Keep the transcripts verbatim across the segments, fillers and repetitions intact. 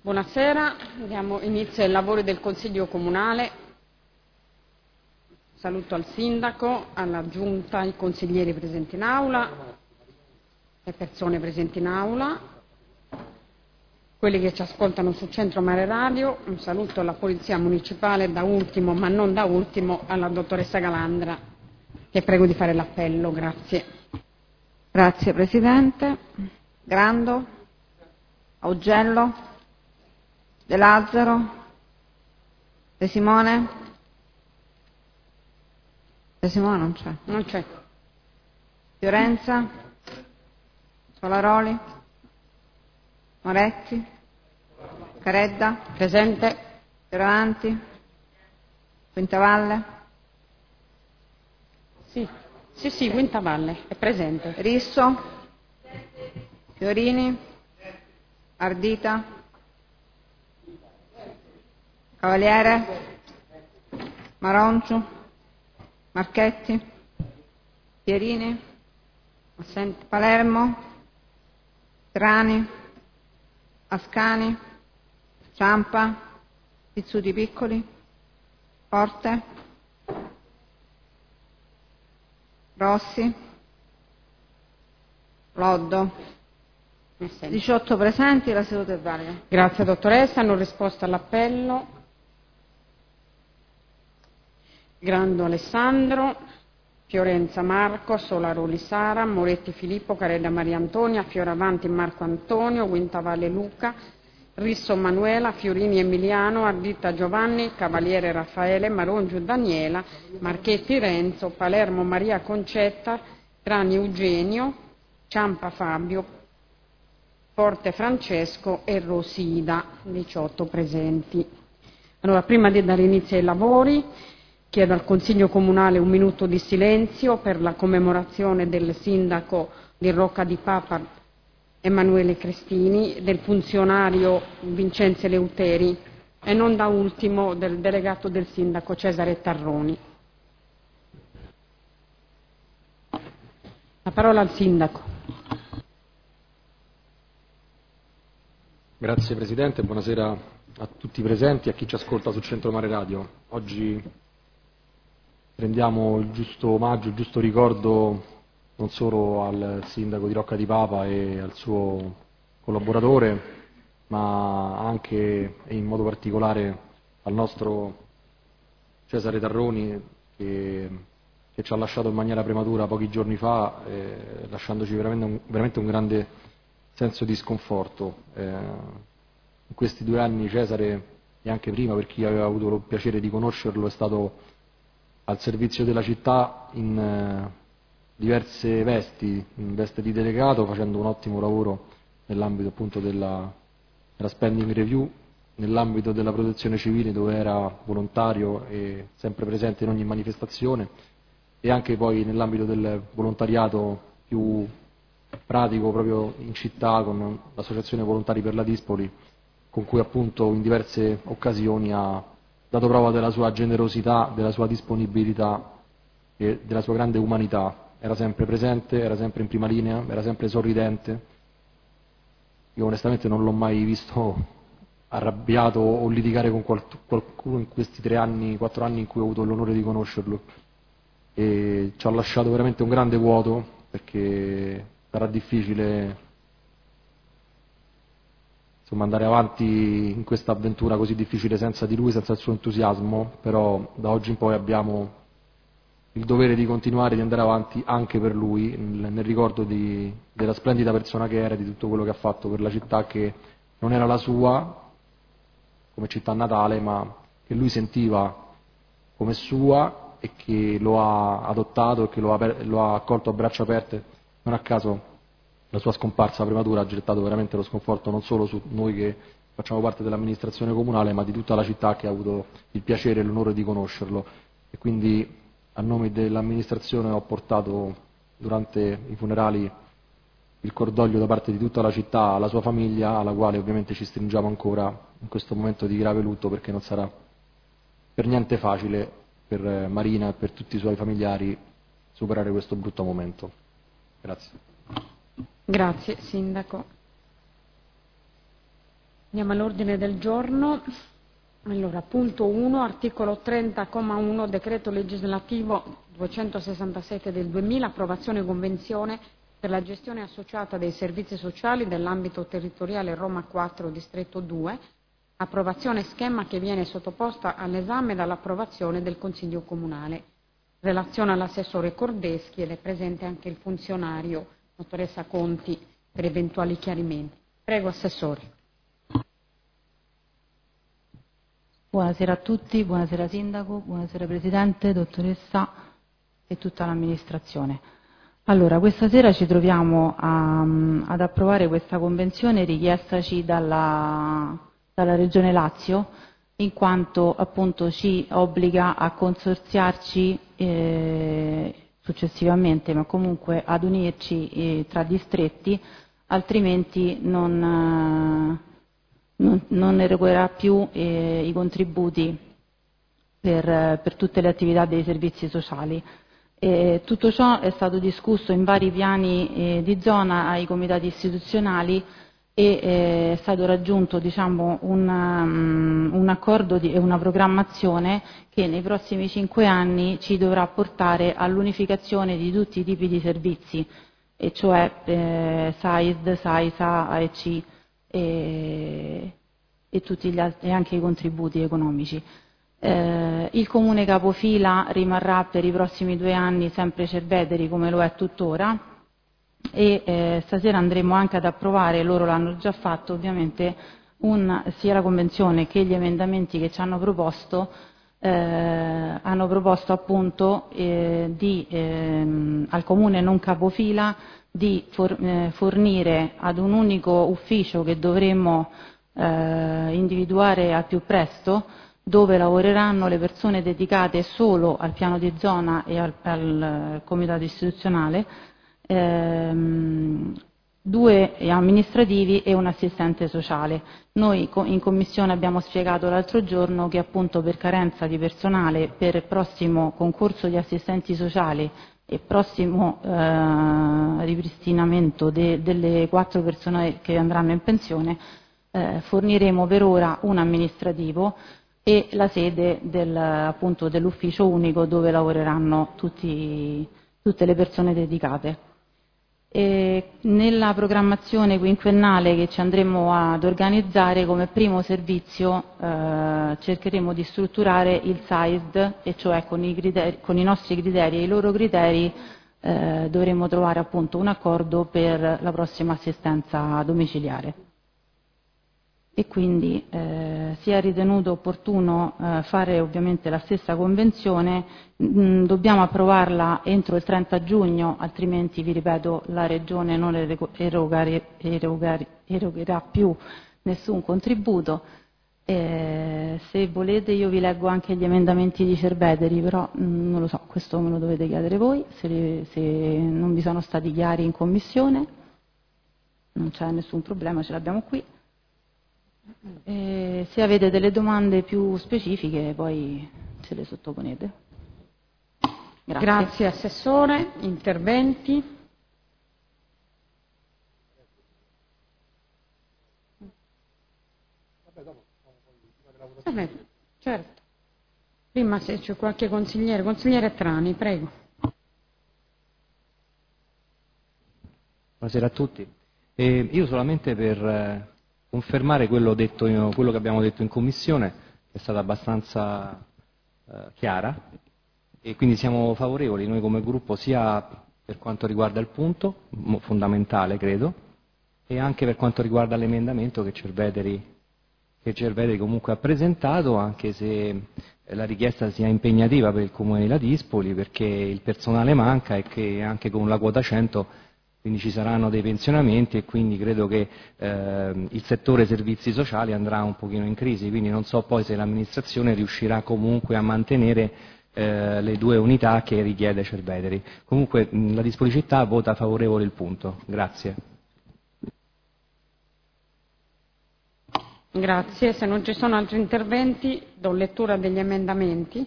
Buonasera, diamo inizio ai lavori del Consiglio Comunale. Saluto al Sindaco, alla Giunta, ai consiglieri presenti in Aula, le persone presenti in Aula, quelli che ci ascoltano su Centro Mare Radio. Un saluto alla Polizia Municipale, da ultimo, ma non da ultimo, alla Dottoressa Galandra, che prego di fare l'appello. Grazie. Grazie Presidente. Grando, Augello, De Lazzaro, De Simone. De Simone non c'è. Non c'è. Fiorenza, Solaroli, Moretti, Caredda, Presente. Fioravanti, Quintavalle, Sì, sì, sì, Quintavalle è presente. Risso, Fiorini, Ardita, Cavaliere, Maroncio, Marchetti, Pierini, Assente. Palermo, Trani, Ascani, Ciampa, Pizzuti Piccoli, Forte, Rossi, Loddo. Assente. diciotto presenti, la seduta è valida. Grazie dottoressa, hanno risposto all'appello. Grando Alessandro, Fiorenza Marco, Solaroli Sara, Moretti Filippo, Caredda Maria Antonia, Fioravanti Marco Antonio, Quintavalle Luca, Risso Manuela, Fiorini Emiliano, Ardita Giovanni, Cavaliere Raffaele, Marongio Daniela, Marchetti Renzo, Palermo Maria Concetta, Trani Eugenio, Ciampa Fabio, Forte Francesco e Rosida, diciotto presenti. Allora, prima di dare inizio ai lavori, chiedo al Consiglio Comunale un minuto di silenzio per la commemorazione del sindaco di Rocca di Papa Emanuele Cristini, del funzionario Vincenzo Leuteri e non da ultimo del delegato del sindaco Cesare Tarroni. La parola al sindaco. Grazie Presidente, buonasera a tutti i presenti e a chi ci ascolta su Centro Mare Radio. Oggi rendiamo il giusto omaggio, il giusto ricordo non solo al sindaco di Rocca di Papa e al suo collaboratore, ma anche e in modo particolare al nostro Cesare Tarroni che, che ci ha lasciato in maniera prematura pochi giorni fa, eh, lasciandoci veramente un, veramente un grande senso di sconforto. Eh, in questi due anni Cesare, e anche prima per chi aveva avuto il piacere di conoscerlo, è stato al servizio della città in eh, diverse vesti, in veste di delegato, facendo un ottimo lavoro nell'ambito appunto della, della spending review, nell'ambito della protezione civile dove era volontario e sempre presente in ogni manifestazione, e anche poi nell'ambito del volontariato più pratico proprio in città con l'associazione Volontari per la Dispoli, con cui appunto in diverse occasioni ha dato prova della sua generosità, della sua disponibilità e della sua grande umanità. Era sempre presente, era sempre in prima linea, era sempre sorridente. Io onestamente non l'ho mai visto arrabbiato o litigare con qualcuno in questi tre anni, quattro anni in cui ho avuto l'onore di conoscerlo, e ci ha lasciato veramente un grande vuoto, perché sarà difficile insomma andare avanti in questa avventura così difficile senza di lui, senza il suo entusiasmo, però da oggi in poi abbiamo il dovere di continuare, di andare avanti anche per lui, nel, nel ricordo di, della splendida persona che era, di tutto quello che ha fatto per la città, che non era la sua come città natale, ma che lui sentiva come sua e che lo ha adottato e che lo ha, lo ha accolto a braccia aperte. Non a caso la sua scomparsa prematura ha gettato veramente lo sconforto non solo su noi che facciamo parte dell'amministrazione comunale, ma di tutta la città che ha avuto il piacere e l'onore di conoscerlo. E quindi a nome dell'amministrazione ho portato durante i funerali il cordoglio da parte di tutta la città alla sua famiglia, alla quale ovviamente ci stringiamo ancora in questo momento di grave lutto, perché non sarà per niente facile per Marina e per tutti i suoi familiari superare questo brutto momento. Grazie. Grazie, Sindaco. Andiamo all'ordine del giorno. Allora, punto uno, articolo trenta, comma uno, decreto legislativo duecentosessantasette del duemila, approvazione convenzione per la gestione associata dei servizi sociali dell'ambito territoriale Roma quattro, distretto due, approvazione schema che viene sottoposta all'esame dall'approvazione del Consiglio Comunale. Relazione all'assessore Cordeschi ed è presente anche il funzionario, dottoressa Conti, per eventuali chiarimenti. Prego, Assessore. Buonasera a tutti, buonasera Sindaco, buonasera Presidente, dottoressa e tutta l'amministrazione. Allora, questa sera ci troviamo a, ad approvare questa convenzione richiestaci dalla, dalla Regione Lazio, in quanto appunto ci obbliga a consorziarci eh, successivamente, ma comunque ad unirci eh, tra distretti, altrimenti non... Eh, Non, non erogerà più eh, i contributi per, per tutte le attività dei servizi sociali. E tutto ciò è stato discusso in vari piani eh, di zona ai comitati istituzionali e eh, è stato raggiunto diciamo, un, um, un accordo e una programmazione che nei prossimi cinque anni ci dovrà portare all'unificazione di tutti i tipi di servizi, e cioè eh, S A I S D, S A I S A, A E C, E, e, tutti gli altri, e anche i contributi economici. Eh, il comune capofila rimarrà per i prossimi due anni sempre Cerveteri, come lo è tuttora, e eh, stasera andremo anche ad approvare, loro l'hanno già fatto ovviamente, un, sia la convenzione che gli emendamenti che ci hanno proposto, eh, hanno proposto appunto eh, di, ehm, al comune non capofila di for, eh, fornire ad un unico ufficio che dovremmo eh, individuare al più presto, dove lavoreranno le persone dedicate solo al piano di zona e al, al comitato istituzionale, ehm, due amministrativi e un assistente sociale. Noi in commissione abbiamo spiegato l'altro giorno che appunto per carenza di personale per il prossimo concorso di assistenti sociali e prossimo eh, ripristinamento de, delle quattro persone che andranno in pensione, eh, forniremo per ora un amministrativo e la sede del, appunto, dell'ufficio unico dove lavoreranno tutti, tutte le persone dedicate. E nella programmazione quinquennale che ci andremo ad organizzare come primo servizio eh, cercheremo di strutturare il S A I S D, e cioè con i, criteri, con i nostri criteri e i loro criteri eh, dovremo trovare appunto un accordo per la prossima assistenza domiciliare. E quindi eh, si è ritenuto opportuno eh, fare ovviamente la stessa convenzione, mh, dobbiamo approvarla entro il trenta giugno, altrimenti vi ripeto la Regione non erogare, erogare, erogherà più nessun contributo. Eh, se volete io vi leggo anche gli emendamenti di Cerveteri, però mh, non lo so, questo me lo dovete chiedere voi, se, se non vi sono stati chiari in commissione non c'è nessun problema, ce l'abbiamo qui. Eh, se avete delle domande più specifiche poi ce le sottoponete. Grazie. Grazie Assessore. Interventi? Vabbè, certo. Prima se c'è qualche consigliere. Consigliere Trani, prego. Buonasera a tutti. Eh, io solamente per... Eh, confermare quello, detto, quello che abbiamo detto in Commissione, che è stata abbastanza eh, chiara, e quindi siamo favorevoli noi come gruppo sia per quanto riguarda il punto, fondamentale credo, e anche per quanto riguarda l'emendamento che Cerveteri, che Cerveteri comunque ha presentato, anche se la richiesta sia impegnativa per il Comune di Ladispoli, perché il personale manca e che anche con la quota cento quindi ci saranno dei pensionamenti e quindi credo che eh, il settore servizi sociali andrà un pochino in crisi, quindi non so poi se l'amministrazione riuscirà comunque a mantenere eh, le due unità che richiede Cerveteri. Comunque mh, la disponibilità vota favorevole il punto. Grazie. Grazie. Se non ci sono altri interventi do lettura degli emendamenti.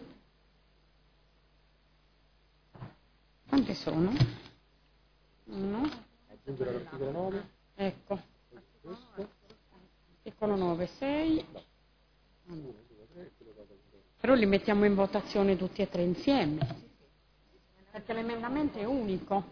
Quanti sono? Uno. Ecco. E articolo nove, sei. Però li mettiamo in votazione tutti e tre insieme, perché l'emendamento è unico.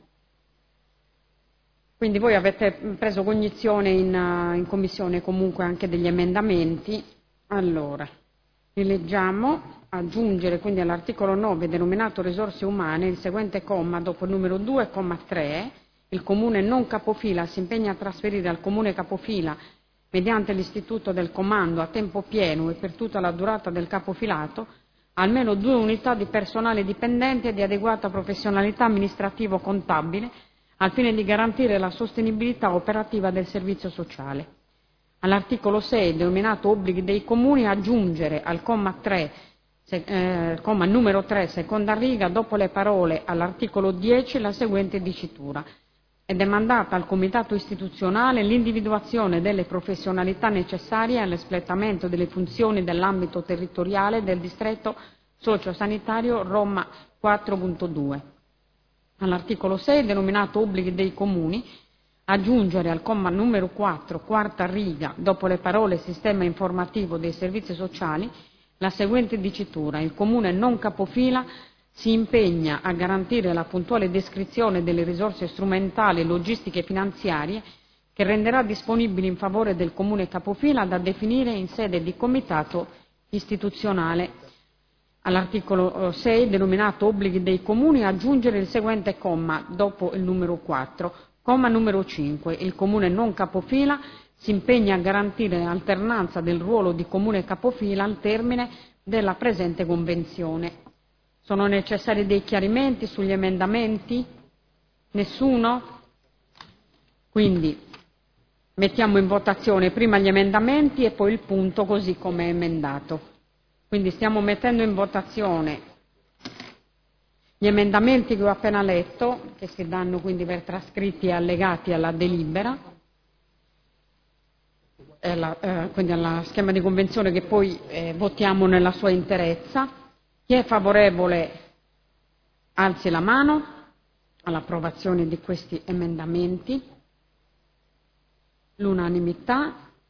Quindi voi avete preso cognizione in, in commissione comunque anche degli emendamenti. Allora, li leggiamo. Aggiungere quindi all'articolo nove denominato risorse umane il seguente comma dopo il numero due, comma tre. Il comune non capofila si impegna a trasferire al comune capofila mediante l'istituto del comando a tempo pieno e per tutta la durata del capofilato almeno due unità di personale dipendente e di adeguata professionalità amministrativo-contabile al fine di garantire la sostenibilità operativa del servizio sociale. All'articolo sei, denominato obblighi dei comuni, aggiungere al comma tre, se, eh, comma numero tre, seconda riga, dopo le parole all'articolo dieci, la seguente dicitura. È demandata al Comitato istituzionale l'individuazione delle professionalità necessarie all'espletamento delle funzioni dell'ambito territoriale del distretto sociosanitario Roma quattro punto due. All'articolo sei, denominato obblighi dei comuni, aggiungere al comma numero quattro, quarta riga, dopo le parole sistema informativo dei servizi sociali, la seguente dicitura. Il comune non capofila si impegna a garantire la puntuale descrizione delle risorse strumentali, logistiche e finanziarie che renderà disponibili in favore del comune capofila da definire in sede di comitato istituzionale. All'articolo sei, denominato obblighi dei comuni, aggiungere il seguente comma dopo il numero quattro. Comma numero cinque. Il comune non capofila si impegna a garantire l'alternanza del ruolo di comune capofila al termine della presente convenzione. Sono necessari dei chiarimenti sugli emendamenti? Nessuno? Quindi mettiamo in votazione prima gli emendamenti e poi il punto così come è emendato. Quindi stiamo mettendo in votazione gli emendamenti che ho appena letto, che si danno quindi per trascritti e allegati alla delibera, alla, eh, quindi alla schema di convenzione che poi eh, votiamo nella sua interezza. Chi è favorevole alzi la mano all'approvazione di questi emendamenti. L'unanimità.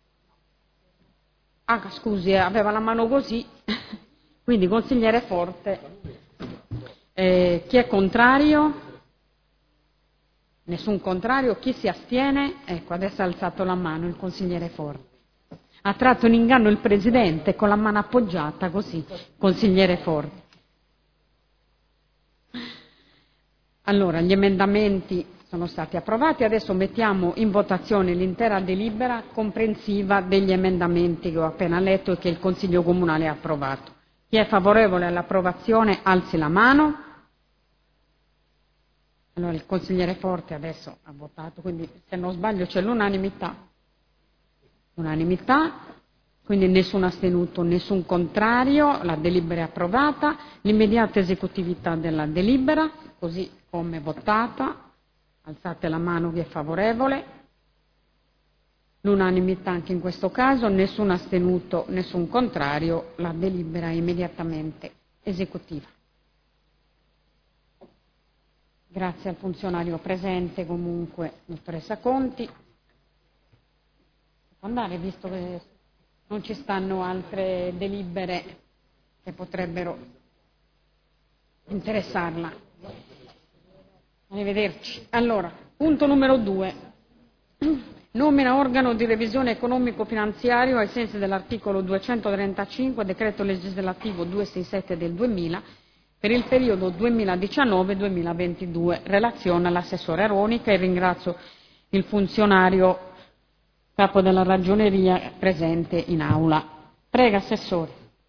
Ah, scusi, aveva la mano così. Quindi consigliere Forte. Eh, chi è contrario? Nessun contrario. Chi si astiene? Ecco, adesso ha alzato la mano il consigliere Forte. Ha tratto in inganno il Presidente con la mano appoggiata così, consigliere Forte. Allora, gli emendamenti sono stati approvati, adesso mettiamo in votazione l'intera delibera comprensiva degli emendamenti che ho appena letto e che il Consiglio Comunale ha approvato. Chi è favorevole all'approvazione alzi la mano. Allora, il consigliere Forte adesso ha votato, quindi se non sbaglio c'è l'unanimità. Unanimità, quindi nessun astenuto, nessun contrario, la delibera è approvata, l'immediata esecutività della delibera, così come votata, alzate la mano chi è favorevole, l'unanimità anche in questo caso, nessun astenuto, nessun contrario, la delibera è immediatamente esecutiva. Grazie al funzionario presente comunque, dottoressa Conti. Andare, visto che non ci stanno altre delibere che potrebbero interessarla. Arrivederci. Allora, punto numero due. Nomina organo di revisione economico-finanziario ai sensi dell'articolo duecentotrentacinque, decreto legislativo duecentosessantasette del duemila, per il periodo duemiladiciannove duemilaventidue. Relazione all'assessore Aronica e ringrazio il funzionario capo della ragioneria presente in aula. Prego, Assessore.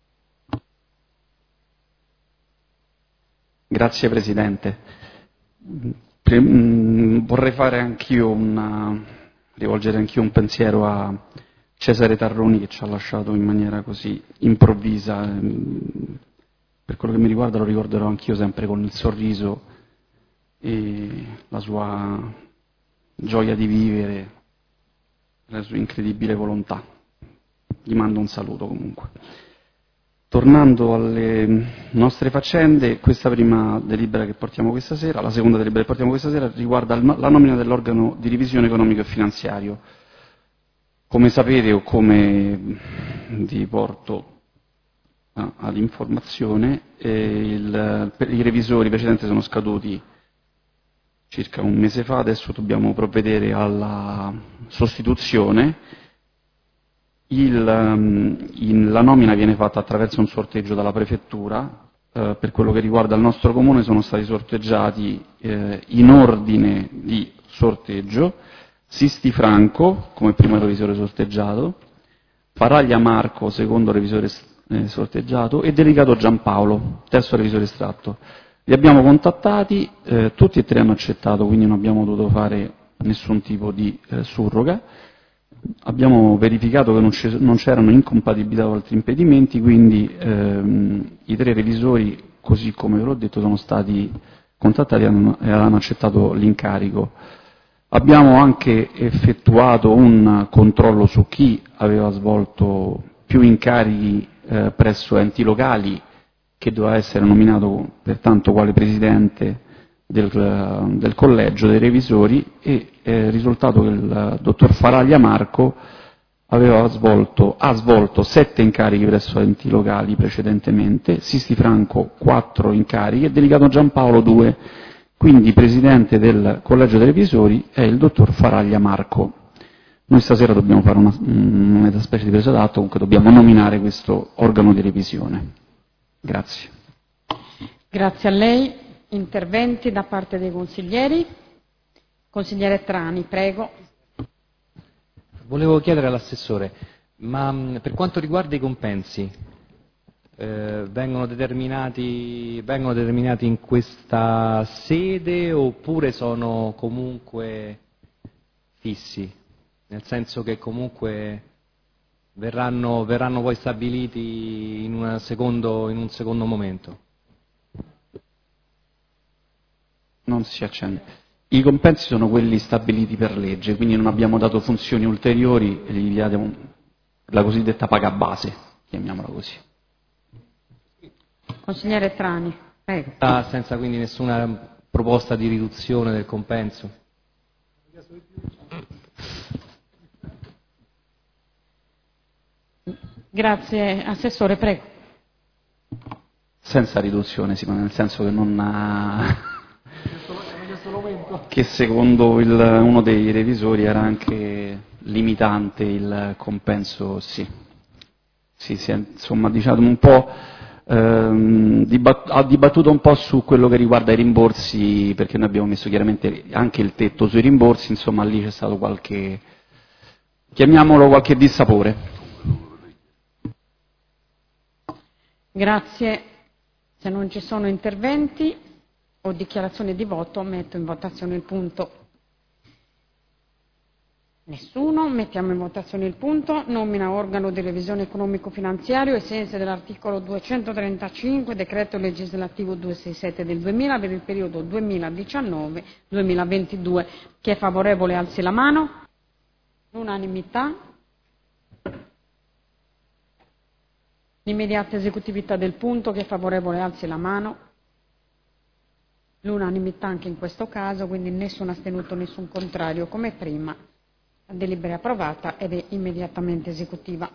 Grazie Presidente. Pre- mh, vorrei fare anch'io una, rivolgere anch'io un pensiero a Cesare Tarroni che ci ha lasciato in maniera così improvvisa. Mh, per quello che mi riguarda lo ricorderò anch'io sempre con il sorriso e la sua gioia di vivere, la sua incredibile volontà. Gli mando un saluto comunque. Tornando alle nostre faccende, questa prima delibera che portiamo questa sera, la seconda delibera che portiamo questa sera riguarda la nomina dell'organo di revisione economico e finanziario. Come sapete o come vi porto all'informazione, eh, il, i revisori precedenti sono scaduti circa un mese fa, adesso dobbiamo provvedere alla sostituzione. Il, in, la nomina viene fatta attraverso un sorteggio dalla prefettura. Eh, per quello che riguarda il nostro comune sono stati sorteggiati eh, in ordine di sorteggio Sisti Franco come primo revisore sorteggiato, Faraglia Marco secondo revisore eh, sorteggiato e Delicato Giampaolo terzo revisore estratto. Li abbiamo contattati, eh, tutti e tre hanno accettato, quindi non abbiamo dovuto fare nessun tipo di eh, surroga. Abbiamo verificato che non, non c'erano incompatibilità o altri impedimenti, quindi ehm, i tre revisori, così come ve l'ho detto, sono stati contattati e hanno, e hanno accettato l'incarico. Abbiamo anche effettuato un controllo su chi aveva svolto più incarichi eh, presso enti locali, che doveva essere nominato pertanto quale presidente del, del collegio dei revisori, e è risultato che il dottor Faraglia Marco aveva svolto, ha svolto sette incarichi presso enti locali precedentemente, Sisti Franco quattro incarichi e Delicato Giampaolo due, quindi presidente del collegio dei revisori è il dottor Faraglia Marco. Noi stasera dobbiamo fare una, una specie di presa d'atto, comunque dobbiamo nominare questo organo di revisione. Grazie. Grazie a lei. Interventi da parte dei consiglieri. Consigliere Trani, prego. Volevo chiedere all'assessore, ma mh, per quanto riguarda i compensi, eh, vengono determinati, vengono determinati in questa sede oppure sono comunque fissi? Nel senso che comunque verranno, verranno poi stabiliti in, una secondo, in un secondo momento? Non si accende. I compensi sono quelli stabiliti per legge, quindi non abbiamo dato funzioni ulteriori e gli diamo la cosiddetta paga base, chiamiamola così. Consigliere Trani, prego. Ah, senza quindi nessuna proposta di riduzione del compenso? Grazie. Assessore, prego. Senza riduzione, sì, ma nel senso che non ha... che secondo il, uno dei revisori era anche limitante il compenso, sì. Sì, sì, insomma, diciamo un po', ehm, dibat- ha dibattuto un po' su quello che riguarda i rimborsi, perché noi abbiamo messo chiaramente anche il tetto sui rimborsi, insomma lì c'è stato qualche, chiamiamolo qualche dissapore. Grazie. Se non ci sono interventi o dichiarazioni di voto, metto in votazione il punto. Nessuno. Mettiamo in votazione il punto. Nomina organo di revisione economico-finanziario ai sensi dell'articolo duecentotrentacinque, decreto legislativo duecentosessantasette del duemila per il periodo duemiladiciannove duemilaventidue. Chi è favorevole alzi la mano. L'unanimità. L'immediata esecutività del punto, chi è favorevole alzi la mano. L'unanimità anche in questo caso, quindi nessun astenuto, nessun contrario, come prima. La delibera è approvata ed è immediatamente esecutiva.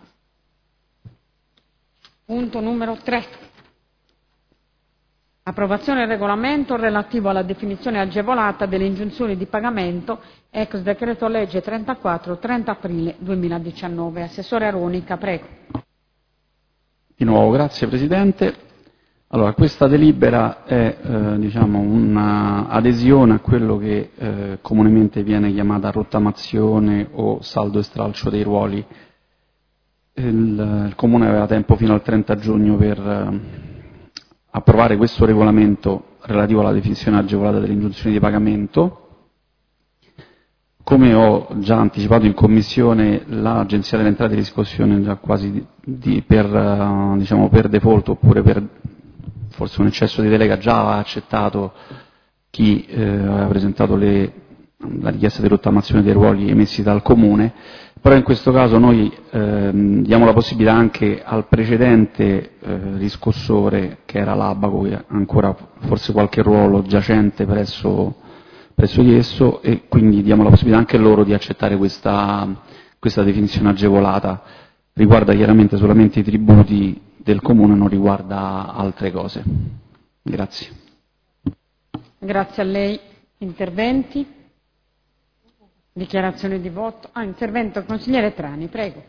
Punto numero tre. Approvazione del regolamento relativo alla definizione agevolata delle ingiunzioni di pagamento ex decreto legge trentaquattro trenta aprile duemiladiciannove. Assessore Aronica, prego. Di nuovo, grazie Presidente. Allora, questa delibera è eh, diciamo un'adesione a quello che eh, comunemente viene chiamata rottamazione o saldo e stralcio dei ruoli. Il, il Comune aveva tempo fino al trenta giugno per eh, approvare questo regolamento relativo alla definizione agevolata delle ingiunzioni di pagamento. Come ho già anticipato in Commissione, l'Agenzia delle Entrate e Riscossione già quasi di, di, per, uh, diciamo per default oppure per forse un eccesso di delega già ha accettato chi eh, aveva presentato le, la richiesta di rottamazione dei ruoli emessi dal Comune, però in questo caso noi eh, diamo la possibilità anche al precedente eh, riscossore, che era l'Abaco, che ha ancora forse qualche ruolo giacente presso presso di esso, e quindi diamo la possibilità anche loro di accettare questa, questa definizione agevolata riguarda chiaramente solamente i tributi del Comune, non riguarda altre cose. Grazie. Grazie a lei. Interventi? Dichiarazione di voto? Ah, intervento consigliere Trani, prego.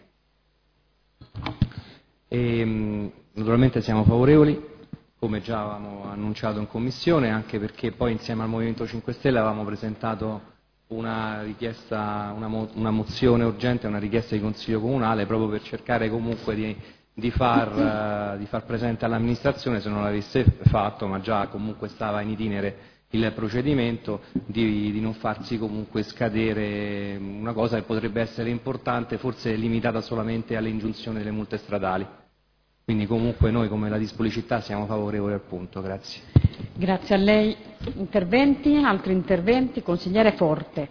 E, naturalmente siamo favorevoli, come già avevamo annunciato in Commissione, anche perché poi insieme al Movimento cinque Stelle avevamo presentato una richiesta, una, mo- una mozione urgente, una richiesta di Consiglio Comunale proprio per cercare comunque di, di, far, uh, di far presente all'amministrazione, se non l'avesse fatto, ma già comunque stava in itinere il procedimento, di, di non farsi comunque scadere una cosa che potrebbe essere importante, forse limitata solamente alle ingiunzioni delle multe stradali. Quindi comunque noi come la Dispolicittà siamo favorevoli al punto. Grazie. Grazie a lei. Interventi? Altri interventi? Consigliere Forte.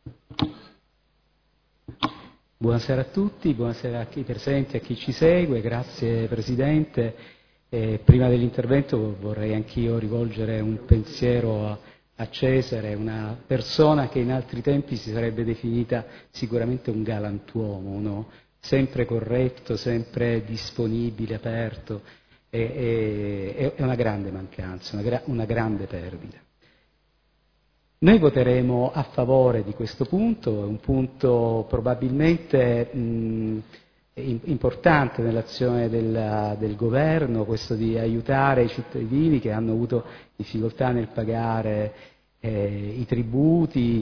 Buonasera a tutti, buonasera a chi è presente e a chi ci segue. Grazie Presidente. Eh, prima dell'intervento vorrei anch'io rivolgere un pensiero a, a Cesare, una persona che in altri tempi si sarebbe definita sicuramente un galantuomo, no? Sempre corretto, sempre disponibile, aperto, e, e, è una grande mancanza, una, gra, una grande perdita. Noi voteremo a favore di questo punto, è un punto probabilmente mh, importante nell'azione del, del governo, questo di aiutare i cittadini che hanno avuto difficoltà nel pagare eh, i tributi,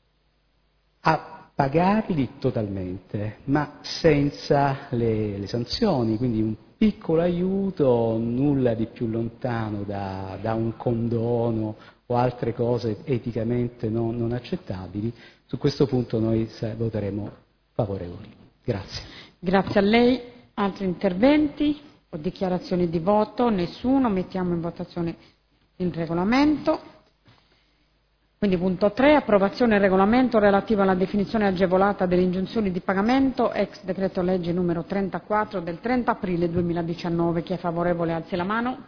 a pagarli totalmente, ma senza le, le sanzioni, quindi un piccolo aiuto, nulla di più lontano da, da un condono o altre cose eticamente non, non accettabili. Su questo punto noi voteremo favorevoli. Grazie. Grazie a lei. Altri interventi o dichiarazioni di voto? Nessuno. Mettiamo in votazione il regolamento. Quindi punto tre, approvazione del regolamento relativo alla definizione agevolata delle ingiunzioni di pagamento, ex decreto legge numero trentaquattro del trenta aprile duemiladiciannove. Chi è favorevole alzi la mano.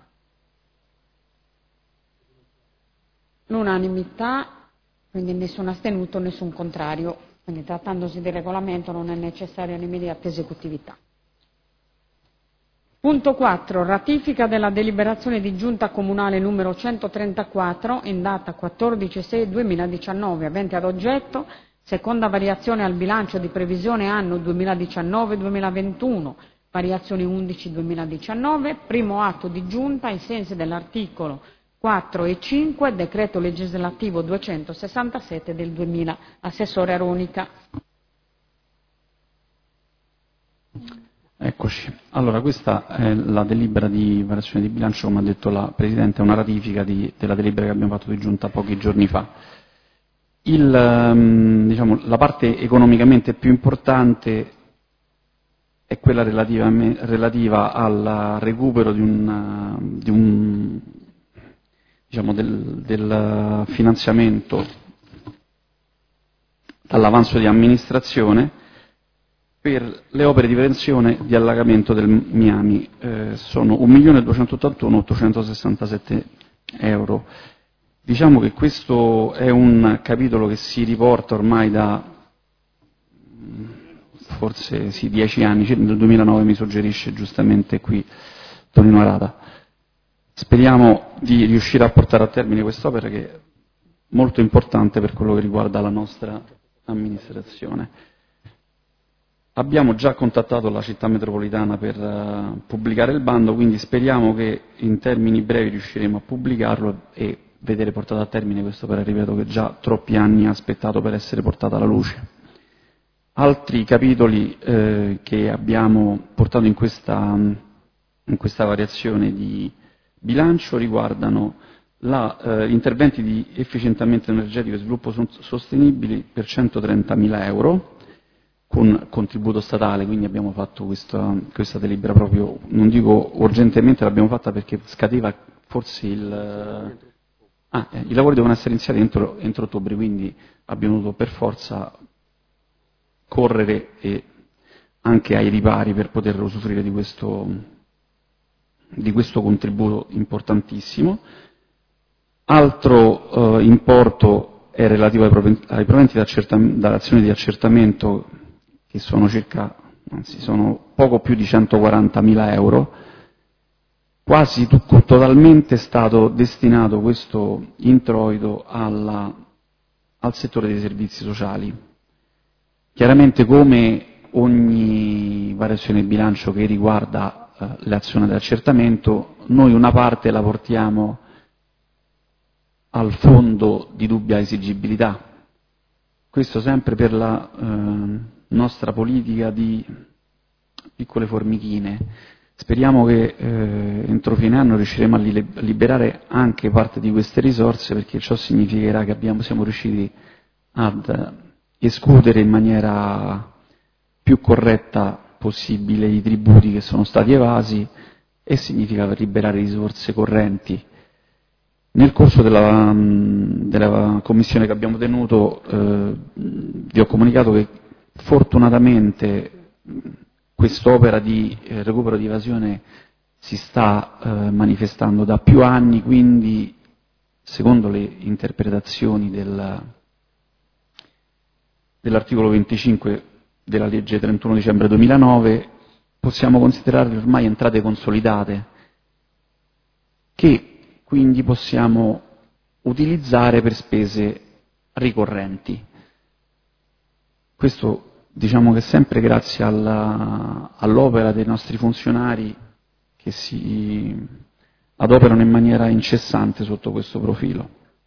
L'unanimità, quindi nessun astenuto, nessun contrario. Quindi trattandosi di regolamento non è necessaria l'immediata esecutività. Punto quattro. Ratifica della deliberazione di Giunta Comunale numero centotrentaquattro in data quattordici sei duemiladiciannove, avente ad oggetto seconda variazione al bilancio di previsione anno duemiladiciannove duemilaventuno, variazioni undici duemiladiciannove, primo atto di Giunta ai sensi dell'articolo quattro e cinque, decreto legislativo duecentosessantasette del duemila. Assessore Aronica. Eccoci. Allora, questa è la delibera di variazione di bilancio, come ha detto la Presidente, è una ratifica di, della delibera che abbiamo fatto di Giunta pochi giorni fa. Il, diciamo, la parte economicamente più importante è quella relativa, relativa al recupero di un, di un diciamo, del, del finanziamento dall'avanzo di amministrazione per le opere di prevenzione di allagamento del Miami. Eh, sono un milione duecentottantuno mila ottocentosessantasette euro. Diciamo che questo è un capitolo che si riporta ormai da forse sì, dieci anni, nel duemilanove mi suggerisce giustamente qui Tonino Arata. Speriamo di riuscire a portare a termine quest'opera che è molto importante per quello che riguarda la nostra amministrazione. Abbiamo già contattato la città metropolitana per uh, pubblicare il bando, quindi speriamo che in termini brevi riusciremo a pubblicarlo e vedere portata a termine quest'opera, ripeto, che già troppi anni ha aspettato per essere portata alla luce. Altri capitoli eh, che abbiamo portato in questa, in questa variazione di bilancio riguardano la, eh, interventi di efficientamento energetico e sviluppo sostenibili per centotrentamila euro con contributo statale, quindi abbiamo fatto questa, questa delibera proprio, non dico urgentemente, l'abbiamo fatta perché scadeva forse il... Ah, eh, i lavori devono essere iniziati entro, entro ottobre, quindi abbiamo dovuto per forza correre e anche ai ripari per poter usufruire di questo, di questo contributo importantissimo. Altro eh, importo è relativo ai proventi, ai proventi dall'azione di accertamento che sono circa, anzi sono poco più di centoquarantamila euro, quasi tu- totalmente è stato destinato questo introito alla, al settore dei servizi sociali. Chiaramente, come ogni variazione di bilancio che riguarda eh, l'azione di accertamento, noi una parte la portiamo al fondo di dubbia esigibilità, questo sempre per la eh, nostra politica di piccole formichine. Speriamo che eh, entro fine anno riusciremo a li- liberare anche parte di queste risorse, perché ciò significherà che abbiamo, siamo riusciti ad escludere in maniera più corretta possibile i tributi che sono stati evasi, e significa liberare risorse correnti. Nel corso della, della commissione che abbiamo tenuto eh, vi ho comunicato che fortunatamente quest'opera di eh, recupero di evasione si sta eh, manifestando da più anni, quindi secondo le interpretazioni del, dell'articolo venticinque della legge trentuno dicembre duemilanove possiamo considerarle ormai entrate consolidate, che quindi possiamo utilizzare per spese ricorrenti. Questo diciamo che sempre grazie alla, all'opera dei nostri funzionari che si adoperano in maniera incessante sotto questo profilo.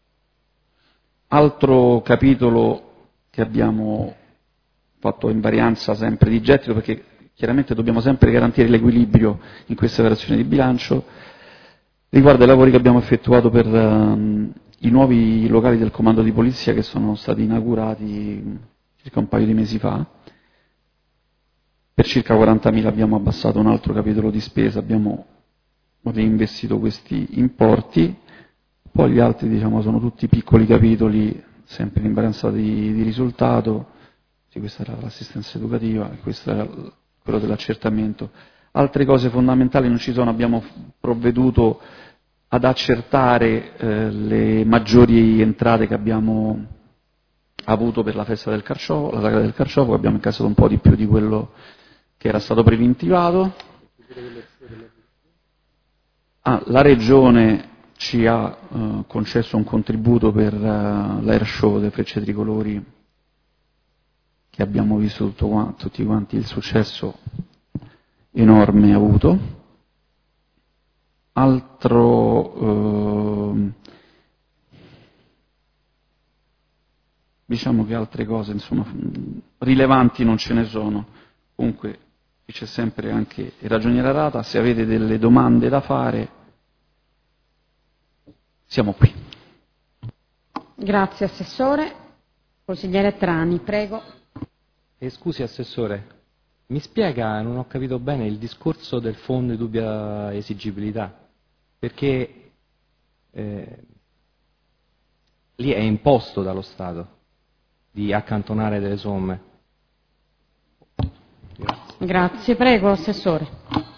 Altro capitolo che abbiamo fatto invarianza sempre di gettito, perché chiaramente dobbiamo sempre garantire l'equilibrio in queste operazioni di bilancio, riguarda i lavori che abbiamo effettuato per um, i nuovi locali del comando di polizia che sono stati inaugurati circa un paio di mesi fa. Per circa quarantamila abbiamo abbassato un altro capitolo di spesa, abbiamo reinvestito questi importi, poi gli altri diciamo, sono tutti piccoli capitoli, sempre in invarianza di, di risultato. Sì, questa era l'assistenza educativa e questo era quello dell'accertamento. Altre cose fondamentali non ci sono, abbiamo provveduto ad accertare eh, le maggiori entrate che abbiamo avuto per la festa del carciofo, la sagra del carciofo, abbiamo incassato un po' di più di quello che era stato preventivato. Ah, la Regione ci ha eh, concesso un contributo per uh, l'air show delle frecce tricolori, che abbiamo visto tutto, tutti quanti il successo enorme avuto. Altro eh, diciamo che altre cose insomma rilevanti non ce ne sono. Comunque c'è sempre anche il ragioniere Arata, se avete delle domande da fare siamo qui. Grazie Assessore. Consigliere Trani, prego. E scusi Assessore, mi spiega, non ho capito bene, il discorso del fondo di dubbia esigibilità, perché eh, lì è imposto dallo Stato di accantonare delle somme. Grazie, Grazie. Prego Assessore.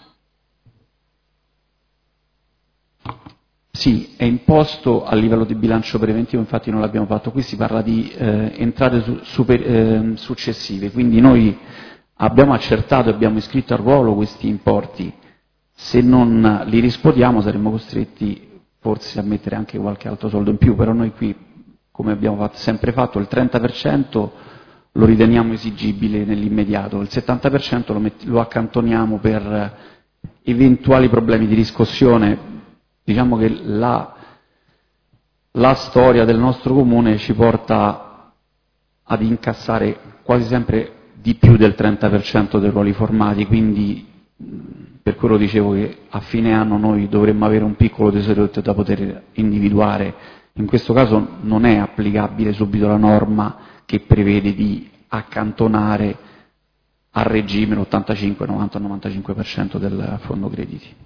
Sì, è imposto a livello di bilancio preventivo, infatti non l'abbiamo fatto qui, si parla di eh, entrate su, super, eh, successive, quindi noi abbiamo accertato e abbiamo iscritto al ruolo questi importi, se non li riscuotiamo saremmo costretti forse a mettere anche qualche altro soldo in più, però noi qui, come abbiamo fatto, sempre fatto, il trenta per cento lo riteniamo esigibile nell'immediato, il settanta per cento lo, met- lo accantoniamo per eventuali problemi di riscossione. Diciamo che la, la storia del nostro comune ci porta ad incassare quasi sempre di più del trenta per cento dei ruoli formati, quindi per quello dicevo che a fine anno noi dovremmo avere un piccolo tesoretto da poter individuare. In questo caso non è applicabile subito la norma che prevede di accantonare a regime l'ottantacinque, novanta, novantacinque per cento del fondo crediti.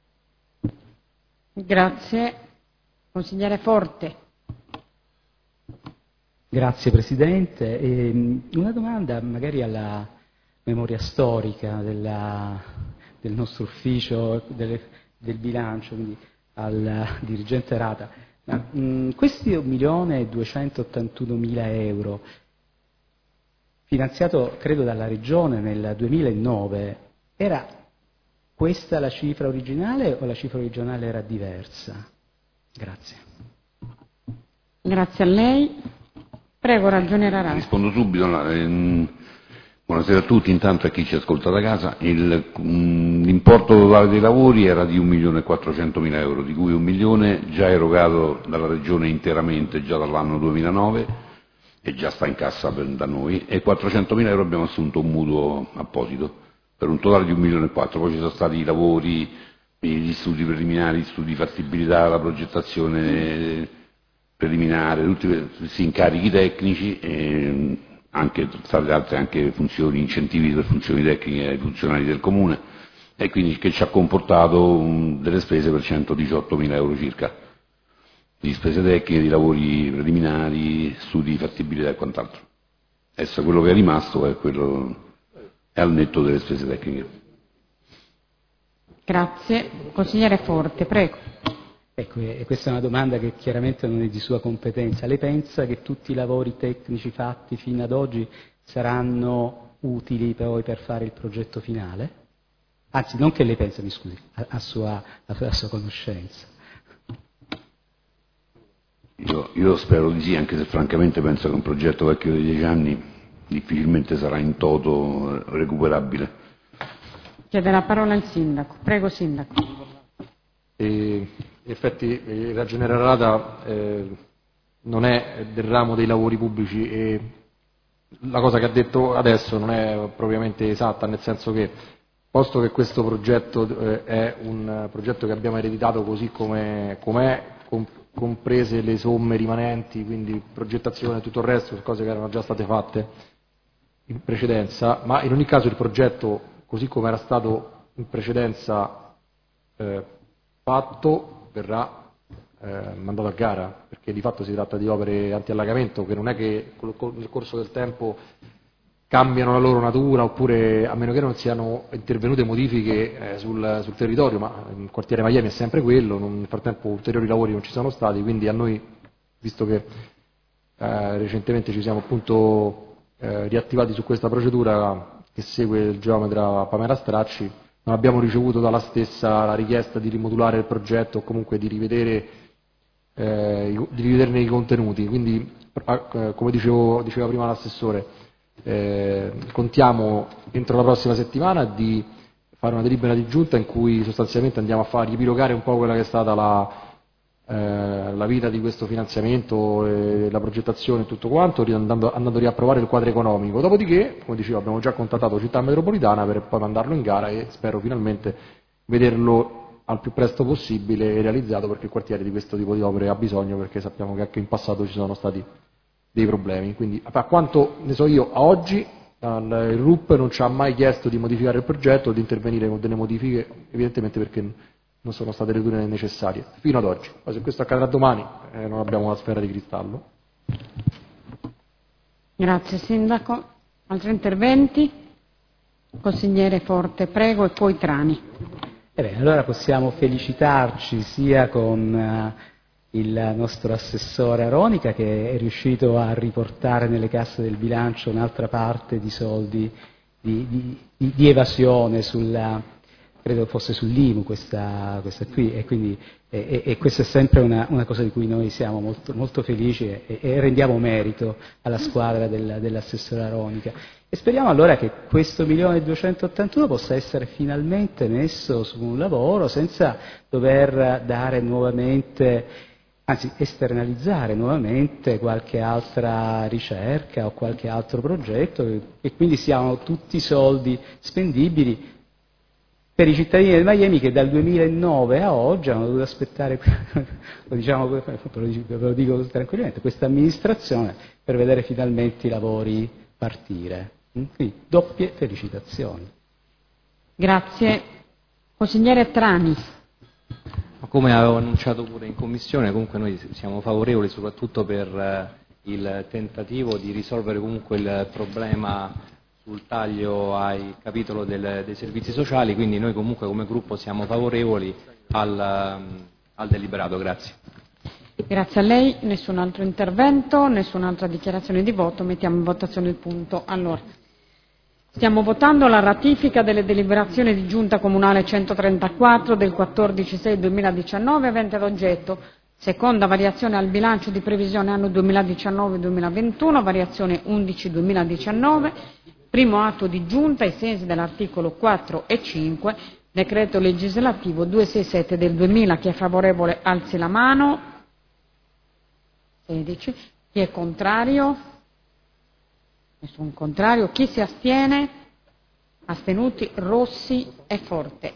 Grazie. Consigliere Forte. Grazie Presidente. E una domanda magari alla memoria storica della, del nostro ufficio del, del bilancio, quindi al dirigente Rata. Ma, mh, questi un milione e duecentottantunomila euro finanziato credo dalla Regione nel duemilanove, era questa la cifra originale o la cifra originale era diversa? Grazie. Grazie a lei. Prego, ragioniere Arati. Rispondo subito. No, ehm, buonasera a tutti, intanto a chi ci ascolta da casa. Il, mh, l'importo totale dei lavori era di un milione e quattrocentomila euro, di cui un milione già erogato dalla Regione interamente già dall'anno duemilanove e già sta in cassa per, da noi, e quattrocentomila euro abbiamo assunto un mutuo apposito per un totale di un milione e quattro. Poi ci sono stati i lavori, gli studi preliminari, gli studi di fattibilità, la progettazione preliminare, tutti questi incarichi tecnici e anche tra le altre anche funzioni, incentivi per funzioni tecniche ai funzionari del Comune, e quindi che ci ha comportato um, delle spese per centodiciottomila euro circa, di spese tecniche, di lavori preliminari, studi di fattibilità e quant'altro. Adesso quello che è rimasto è quello è al netto delle spese tecniche. Grazie. Consigliere Forte, prego. Ecco, e questa è una domanda che chiaramente non è di sua competenza. Lei pensa che tutti i lavori tecnici fatti fino ad oggi saranno utili poi per fare il progetto finale? Anzi, non che lei pensa, mi scusi, a, a, sua, a sua conoscenza. Io, io spero di sì, anche se francamente penso che un progetto vecchio di dieci anni difficilmente sarà in toto recuperabile. Chiede la parola il Sindaco. Prego, Sindaco. E, in effetti il ragioniere Arata eh, non è del ramo dei lavori pubblici e la cosa che ha detto adesso non è propriamente esatta, nel senso che, posto che questo progetto eh, è un progetto che abbiamo ereditato così come com'è, com, comprese le somme rimanenti, quindi progettazione e tutto il resto, cose che erano già state fatte in precedenza, ma in ogni caso il progetto, così come era stato in precedenza eh, fatto, verrà eh, mandato a gara, perché di fatto si tratta di opere anti-allagamento che non è che nel corso del tempo cambiano la loro natura, oppure a meno che non siano intervenute modifiche eh, sul, sul territorio, ma il quartiere Miami è sempre quello, non, nel frattempo ulteriori lavori non ci sono stati, quindi a noi, visto che eh, recentemente ci siamo appunto eh, riattivati su questa procedura che segue il geometra Pamela Stracci, non abbiamo ricevuto dalla stessa la richiesta di rimodulare il progetto o comunque di rivedere eh, di rivederne i contenuti, quindi eh, come dicevo, diceva prima l'assessore, eh, contiamo entro la prossima settimana di fare una delibera di giunta in cui sostanzialmente andiamo a far riepilogare un po' quella che è stata la, eh, la vita di questo finanziamento, eh, la progettazione e tutto quanto, andando, andando a riapprovare il quadro economico. Dopodiché, come dicevo, abbiamo già contattato Città Metropolitana per poi mandarlo in gara e spero finalmente vederlo al più presto possibile realizzato, perché il quartiere di questo tipo di opere ha bisogno, perché sappiamo che anche in passato ci sono stati dei problemi. Quindi, a quanto ne so io, a oggi il R U P non ci ha mai chiesto di modificare il progetto o di intervenire con delle modifiche, evidentemente perché non sono state le dure necessarie, fino ad oggi. Poi se questo accadrà domani eh, non abbiamo una sfera di cristallo. Grazie Sindaco. Altri interventi? Consigliere Forte, prego, e poi Trani. Ebbene, allora possiamo felicitarci sia con uh, il nostro assessore Aronica, che è riuscito a riportare nelle casse del bilancio un'altra parte di soldi di, di, di, di evasione sulla, credo fosse sull'I M U questa, questa qui, e quindi e, e questa è sempre una, una cosa di cui noi siamo molto, molto felici e, e rendiamo merito alla squadra del, dell'assessore Aronica. E speriamo allora che questo milione e duecentottantuno possa essere finalmente messo su un lavoro senza dover dare nuovamente, anzi esternalizzare nuovamente qualche altra ricerca o qualche altro progetto, e quindi siano tutti soldi spendibili per i cittadini del Miami che dal duemilanove a oggi hanno dovuto aspettare, lo, diciamo, ve lo dico tranquillamente, questa amministrazione per vedere finalmente i lavori partire. Quindi doppie felicitazioni. Grazie. Consigliere Trani. Come avevo annunciato pure in Commissione, comunque noi siamo favorevoli soprattutto per il tentativo di risolvere comunque il problema sul taglio al capitolo del, dei servizi sociali, quindi noi comunque come gruppo siamo favorevoli al, al deliberato. Grazie. Grazie a lei. Nessun altro intervento, nessun'altra dichiarazione di voto. Mettiamo in votazione il punto. Allora, stiamo votando la ratifica delle deliberazioni di Giunta Comunale centotrentaquattro del quattordici sei duemiladiciannove avente ad oggetto seconda variazione al bilancio di previsione anno duemiladiciannove duemilaventuno, variazione undici duemiladiciannove, primo atto di Giunta ai sensi dell'articolo quattro e cinque, decreto legislativo duecentosessantasette del duemila. Chi è favorevole alzi la mano. sedici. Chi è contrario? Nessun contrario. Chi si astiene? Astenuti Rossi e Forte.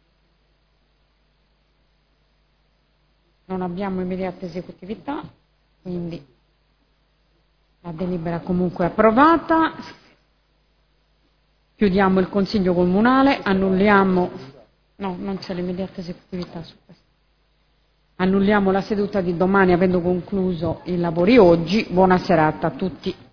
Non abbiamo immediata esecutività, quindi la delibera comunque è approvata. Chiudiamo il Consiglio Comunale, annulliamo, no, non c'è l'immediata esecutività su questo. Annulliamo la seduta di domani avendo concluso i lavori oggi. Buona serata a tutti.